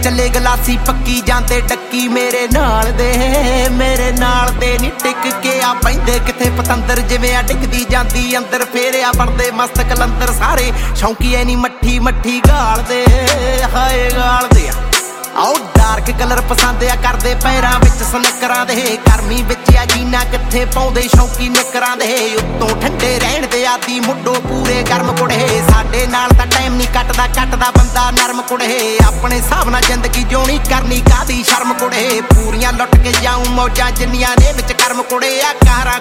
ਚੱਲੇ ਗਲਾਸੀ ਪੱਕੀ ਜਾਂਦੇ ਡੱਕੀ ਮੇਰੇ ਨਾਲ ਦੇ ਨੀ ਟਿਕ ਕੇ ਆ ਪੈਂਦੇ ਕਿਥੇ ਪਤੰਦਰ ਜਿਵੇਂ ਆ ਡਿੱਗਦੀ ਜਾਂਦੀ ਅੰਦਰ ਫੇਰਿਆ ਬਣਦੇ ਮਸਤ ਕਲੰਦਰ ਸਾਰੇ ਸ਼ੌਂਕੀ ਐ ਨੀ ਮੱਠੀ ਗਾਲਦੇ ਹਾਏ ਗਾਲਦੇ ਆਓ ਡਾਰਕ ਕਲਰ ਪਸੰਦ ਆ ਕਰਦੇ ਪੈਰਾਂ ਵਿੱਚ ਸਨਕਰਾਂ ਦੇ ਗਰਮੀ ਵਿੱਚ ਆ ਜੀਨਾ ਕਿੱਥੇ ਪਾਉਂਦੇ ਸ਼ੌਂਕੀ ਨਿਕਰਾਂ ਦੇ ਉੱਤੋਂ ਠੰਡੇ ਰਹਿਣ ਦੇ ਆਦੀ ਮੁੱਢੋਂ ਪੂਰੇ ਗਰਮ ਕੁੜੇ ਸਾਡੇ ਨਾਲ ਤਾਂ ਟਾਈਮ ਨਹੀਂ ਕੱਟਦਾ ਬੰਦਾ ਨਰਮ ਕੁੜੇ ਆਪਣੇ ਹਿਸਾਬ ਨਾਲ ਜ਼ਿੰਦਗੀ ਜਿਉਣੀ ਕਰਨੀ ਕਾਦੀ ਸ਼ਰਮ ਕੁੜੇ ਪੂਰੀਆਂ ਲੁੱਟ ਕੇ ਜਾਊਂ ਮੌਜਾਂ ਜਿੰਨੀਆਂ ਨੇ ਵਿੱਚ ਕਰਮ ਕੁੜੇ ਆ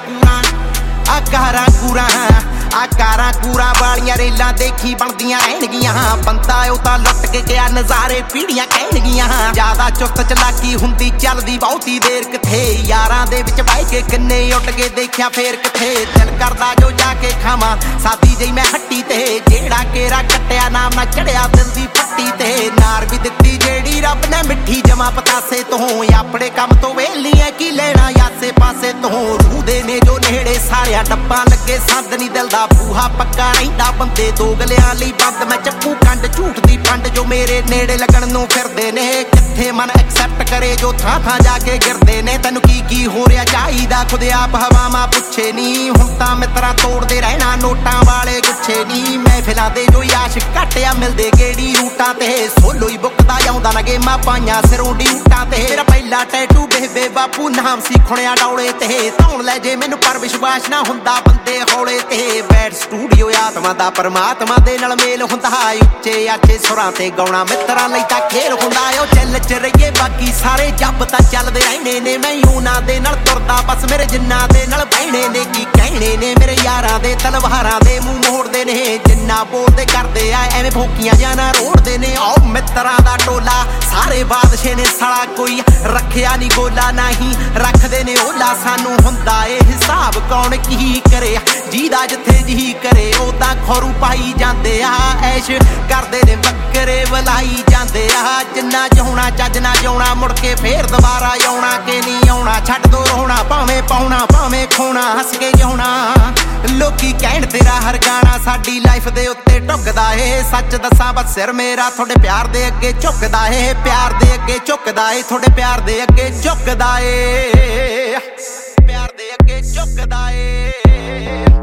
ਕਾਰਾਂ ਕੂਰਾਂ ਵਾਲੀਆਂ ਰੇਲਾਂ ਦੇਖੀ ਬਣਦੀਆਂ ਰਹਿਣਗੀਆਂ ਬੰਦਾ ਉਹ ਤਾਂ ਲੁੱਟ ਕੇ ਗਿਆ ਨਜ਼ਾਰੇ ਪੀੜੀਆਂ ਕਹਿਣਗੀਆਂ ਜ਼ਿਆਦਾ ਚੁੱਤ ਚਲਾਕੀ ਹੁੰਦੀ ਚੱਲਦੀ ਬਹੁਤੀ ਦੇਰ ਕਿੱਥੇ ਯਾਰਾਂ ਦੇ ਵਿੱਚ ਬਹਿ ਕੇ ਕਿੰਨੇ ਉੱਡ ਕੇ ਦੇਖਿਆ ਫੇਰ ਕਿੱਥੇ ਦਿਲ ਕਰਦਾ ਜੋ ਜਾ ਕੇ ਖਾਵਾਂ ਸਾਦੀ ਜਈ ਮੈਂ ਹੱਟੀ ਤੇ ਜਿਹੜਾ ਕੇਰਾ ਕੱਟਿਆ ਨਾਮ ਨਾ ਚੜਿਆ ਦਿਲ ਦੀ ਫੱਟੀ ਤੇ ਨਾਰ ਵੀ ਦਿੱਤੀ ਜਿਹੜੀ ਰੱਬ ਨੇ ਮਿੱਠੀ ਜਮਾ ਪਤਾਸੇ ਤੋਂ ਆਪਣੇ ਕੰਮ ਤੋਂ ਵੇਲੀਆਂ ਕੀ ਲੈਣਾ ਆਸੇ ਪਾਸੇ ਤੋਂ ਰੂਹ ਦੇ ਨੇ ਜੋ ਨੇੜੇ ਸਾਰਿਆਂ ਡੱਬਾਂ ਲੱਗੇ ਸੰਦ ਨਹੀਂ ਦਿਲ ਦਾ ਬੂਹਾ ਪੱਕਾ ਰਹਿੰਦਾ ਬੰਦੇ ਦੋਗਲਿਆਂ ਲਈ ਬੰਦ ਮੈਂ ਚੱਪੂ ਕੰਡ ਝੂਠ ਦੀ ਪੰਡ ਜੋ ਮੇਰੇ ਨੇੜੇ ਲੱਗਣ ਨੂੰ ਫਿਰਦੇ ਨੇ ਕਿੱਥੇ ਮਨ ਐਕਸੈਪਟ ਕਰੇ ਜੋ ਥਾਂ ਜਾ ਕੇ ਗਿਰਦੇ ਨੇ ਤੈਨੂੰ ਕੀ ਹੋ ਰਿਹਾ ਚਾਹੀਦਾ ਖੁਦ ਆਪ ਹਵਾਵਾਂ ਪੁੱਛੇ ਨੀ ਹੁਣ ਤਾਂ ਮਿੱਤਰਾਂ ਤੋੜਦੇ ਰਹਿਣਾ ਨੋਟਾਂ ਵਾਲੇ ਗੁੱਛੇ ਨੀ ਮਹਿਫਿਲਾਂ ਦੇ ਜੋ ਆਸ਼ਿਕ ਘਟਿਆ ਮਿਲਦੇ ਕਿਹੜੀ ਰੂਟਾਂ ਤੇ ਸੋਲੋ ਹੀ ਬੁੱਕਦਾ ਆਉਂਦਾ ਨਾ ਗੇਮਾਂ ਪਾਈਆਂ ਸਿਰੋਂ ਡਿਊਟਾਂ ਤੇ ਮੇਰਾ ਪਹਿਲਾ ਟੈਟੂ ਬੇਬੇ ਬਾਪੂ ਨਾਮ ਸੀ ਖੁਣਿਆ ਡੌਲੇ ਤੇ ਧੌਣ ਲੈ ਜੇ ਮੈਨੂੰ ਪਰ ਵਿਸ਼ਵਾਸ ਨਾ ਹੁੰਦਾ ਬੰਦੇ ਹੌਲੇ ਤੇ ਬੈਡ ਸਟੂਡੀਓ ਆਤਮਾ ਦਾ ਪਰਮਾਤਮਾ ਦੇ ਨਾਲ ਮੇਲ ਹੁੰਦਾ ਉੱਚੇ ਆਚੇ ਸੁਰਾਂ ਤੇ ਗਾਉਣਾ ਮਿੱਤਰਾਂ ਲਈ ਤਾਂ ਖੇਲ ਹੁੰਦਾ ਓ ਚੱਲ ਚ ਰਹੀਏ ਬਾਕੀ ਸਾਰੇ ਜੱਬ ਤਾਂ ਚੱਲਦੇ ਰਹਿਣੇ ਨੇ ਮੈਂ ਉਹਨਾਂ ਦੇ ਨਾਲ ਤੁਰਦਾ ਬਸ ਮੇਰੇ ਜਿੰਨਾ ਦੇ ਨਾਲ ਬਹਿਣੇ ਨੇ ਕੀ ਕਹਿਣੇ ਨੇ ਮੇਰੇ ਯਾਰਾਂ ਦੇ ਤਲਵਾਰਾਂ ਦੇ ਮੂੰਹ ਮੋੜਦੇ ਨੇ ਜਿੰਨਾ ਬੋਲਦੇ ਕਰਦੇ ਆ ਐਵੇਂ ਫੋਕੀਆਂ ਜਾਂ ਨਾ ਰੋੜਦੇ ਨੇ ਓ ਮਿੱਤਰਾਂ ਦਾ ਟੋਲਾ ਸਾਰੇ ਬਾਦਸ਼ਾਹ ਨੇ ਸਾਲਾ ਕੋਈ ਰੱਖਿਆ ਨਹੀਂ ਗੋਲਾ ਨਹੀਂ ਰੱਖਦੇ ਨੇ ਓਲਾ ਸਾਨੂੰ ਹੁੰਦਾ ਇਹ ਹਿਸਾਬ ਕੌਣ ਕੀ ਕਰੇ ਜਿਹਦਾ ਜਿੱਥੇ ਜੀ ਕਰੇ ਉਹ ਤਾਂ ਖੋਰੂ ਪਾਈ ਜਾਂਦੇ ਆ ਐਸ਼ ਕਰਦੇ ਨੇ ਬੱਕਰੇ ਬੁਲਾਈ ਜਾਂਦੇ ਆ ਜਿੰਨਾ ਚਾਹੁਣਾ ਚੱਜ ਨਾ ਜਾਉਣਾ ਮੁੜ ਕੇ ਫੇਰ ਦੁਬਾਰਾ ਆਉਣਾ ਕਿ ਨਹੀਂ ਆਉਣਾ ਛੱਡ ਦੋ ਰੋਣਾ ਭਾਵੇਂ ਪਾਉਣਾ ਭਾਵੇਂ ਖੋਣਾ ਹੱਸ ਕੇ ਜਿਉਣਾ ਲੋਕੀ ਕਹਿਣ ਤੇਰਾ ਹਰ ਗਾਣਾ ਸਾਡੀ ਲਾਈਫ ਦੇ ਉੱਤੇ ਢੁੱਕਦਾ ਏ ਸੱਚ ਦੱਸਾਂ ਬਸ ਸਿਰ ਮੇਰਾ ਤੁਹਾਡੇ ਪਿਆਰ ਦੇ ਅੱਗੇ ਝੁਕਦਾ ਏ ਪਿਆਰ ਦੇ ਅੱਗੇ ਝੁਕਦਾ ਏ ਤੁਹਾਡੇ ਪਿਆਰ ਦੇ ਅੱਗੇ ਝੁਕਦਾ ਏ ਪਿਆਰ ਦੇ ਅੱਗੇ ਝੁਕਦਾ ਏ